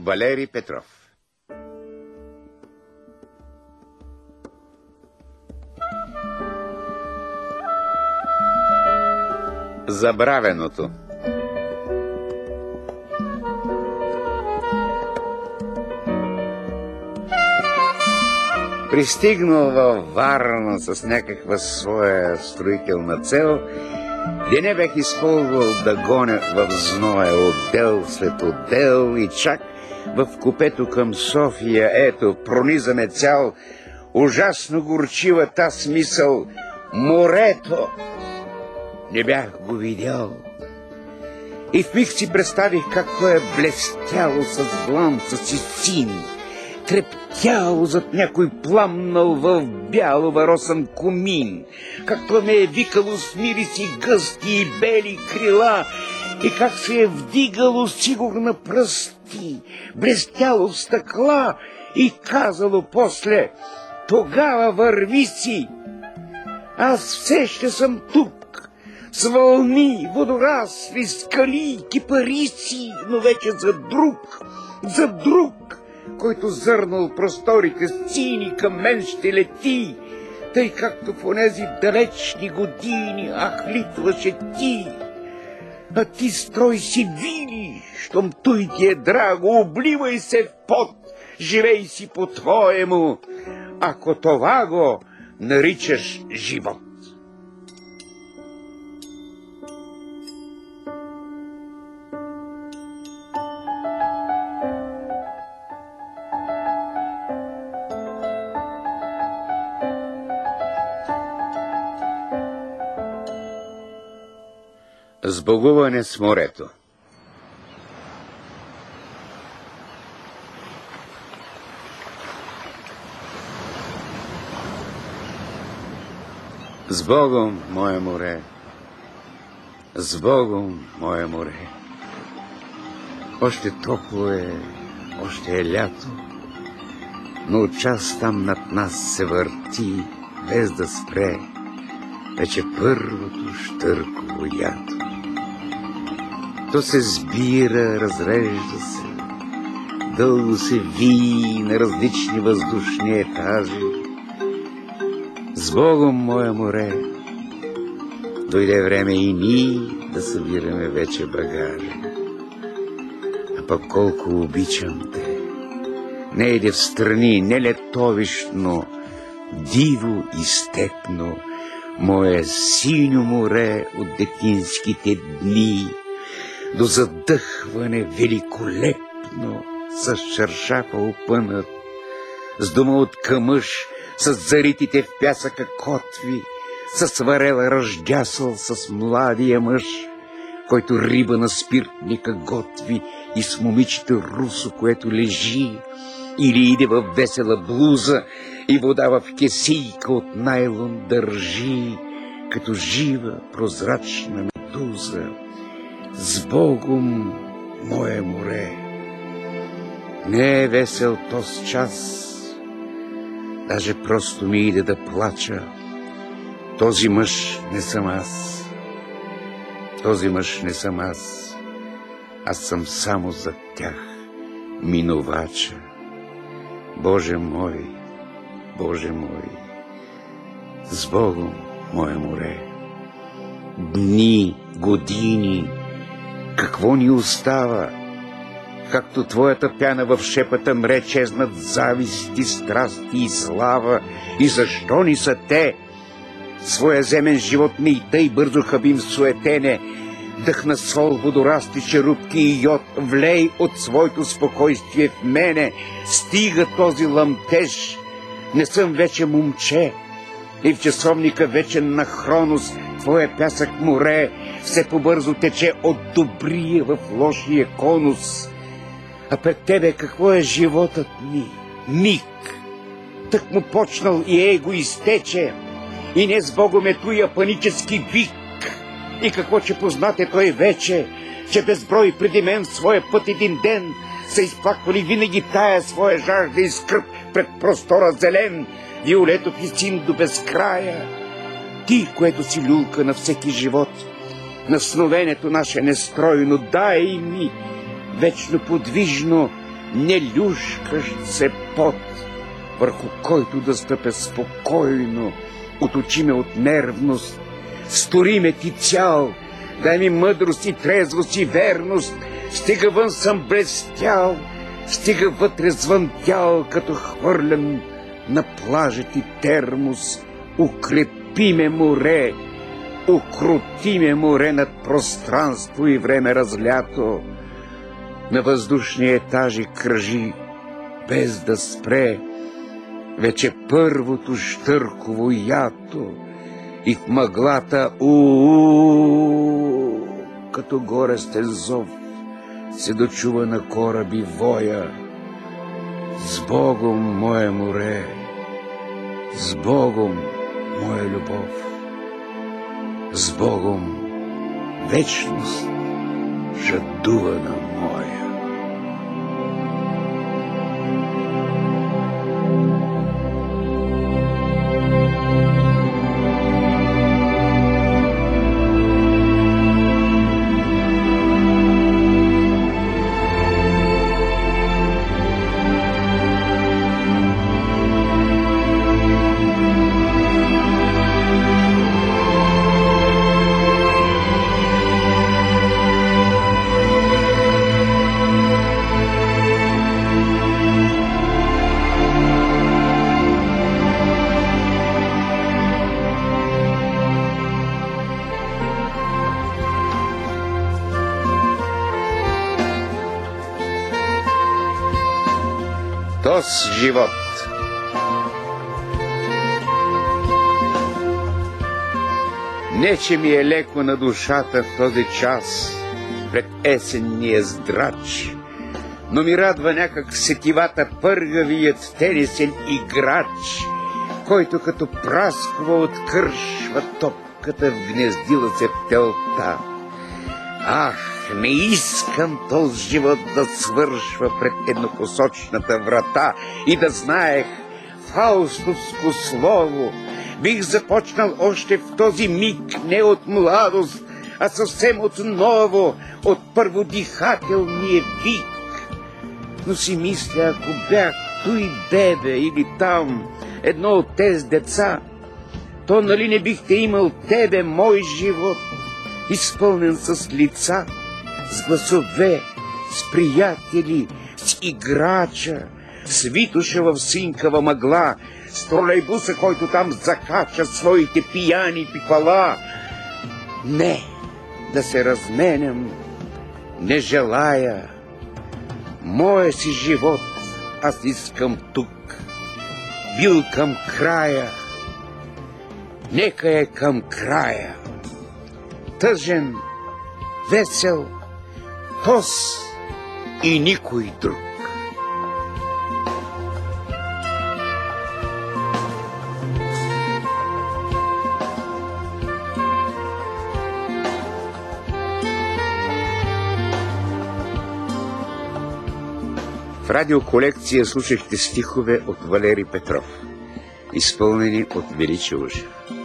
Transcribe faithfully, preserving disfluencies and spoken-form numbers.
Валери Петров. Забравеното. Пристигнал във Варна с някаква своя строителна цел, деня бях използвал да гоня в зноя отдел след отдел и чак в купето към София, ето, пронизаме цял ужасно горчива та смисъл — морето. Не бях го видял. И в миг си представих как то е блестяло с гланца си син, трептяло зад някой пламнал в бяло варосан комин, както ме е викало с мириси гъсти и бели крила, и как се е вдигало сигурна пръсти, блестяло в стъкла и казало после: тогава върви си. Аз все ще съм тук, с вълни, водорасли, скали, кипариси, но вече за друг, за друг, който зърнал просторите сини, към мен ще лети, тъй както в онези далечни години, ах, литваше ти. А ти строй си вили, щом той ти е драго, обливай се в пот, живей си по-твоему, ако това го наричаш живот. Сбогуване с морето. С Богом, мое море, с Богом, мое море. Още топло е, още е лято, но час там над нас се върти, без да спре, вече първото щърково ято. То се сбира, разрежда се, дълго се вии на различни въздушни етажи. С Богом, мое море, дойде време и ние да събираме вече багажа. А пък колко обичам те, не иде в страни, не летовищно, диво и степно, мое синьо море от детинските дни, до задъхване великолепно, с шаршафа опънат, с дума от камъш, с заритите в пясъка котви, с сварела ръждясъл с младия мъж, който риба на спиртника готви, и с момичето русо, което лежи или иде в весела блуза и вода в кесийка от найлон държи, като жива прозрачна медуза. С Богом, мое море. Не е весел този час, даже просто ми иде да плача. Този мъж не съм аз. Този мъж не съм аз. Аз съм само за тях, минувача. Боже мой, Боже мой, с Богом, мое море. Дни, години, какво ни остава? Както твоята пяна в шепата мре, чезнат зависти, страсти и слава. И защо ни са те? Свояземен живот ми и тъй бързо хабим суетене. Дъх на сол, водорасти, черупки и йод, влей от своето спокойствие в мене. Стига този лъмтеж, не съм вече момче. И в часовника вечен на Хронос, твоя пясък море все побързо тече от добрия в лошия конус. А пред тебе какво е животът ми? Миг. Тък му почнал и его изтече. И не с Богом е туя панически вик. И какво, че познате той вече, че безброй преди мен своя път един ден са изплаквали винаги тая своя жажда и скръб пред простора зелен, виолетов и син до безкрая. Ти, което си люлка на всеки живот, на сновенето наше нестройно, дай ми вечно подвижно не люшкащ се пот, върху който да стъпя спокойно, оточи ме от нервност, стори ме ти цял, дай ми мъдрост и трезвост и верност, стига вън съм блестял, стига вътре звънтял, като хвърлям на плажа ти термос, укрепи ме море, укрути ме море над пространство и време разлято, на въздушни етажи кръжи, без да спре, вече първото щърково ято, и в мъглата у като горестен зов се дочува на кораби воя. С Богом, мое море, с Богом, моя любов, с Богом, вечност жадувана моя. Тос живот. Не, че ми е леко на душата в този час, пред есенния здрач, но ми радва някак сетивата пъргавият тенисен играч, който като праскова откършва топката в гнездила се в телта. Ах, не искам този живот да свършва пред еднопосочната врата и да знаех фаустовско слово. Бих започнал още в този миг не от младост, а съвсем от ново, от първодихателния вик. Но си мисля, ако бях той бебе или там едно от тези деца, то нали не бихте имал тебе, мой живот, изпълнен с лица, с гласове, с приятели, с играча, с Витоша в синкава мъгла, с тролейбуса, който там закача своите пияни пипала. Не, да се разменям, не желая. Моя си живот аз искам тук, бил към края, нека е към края. Тъжен, весел, Тос и никой друг. В радиоколекция слушахте стихове от Валери Петров, изпълнени от Величи Ушев.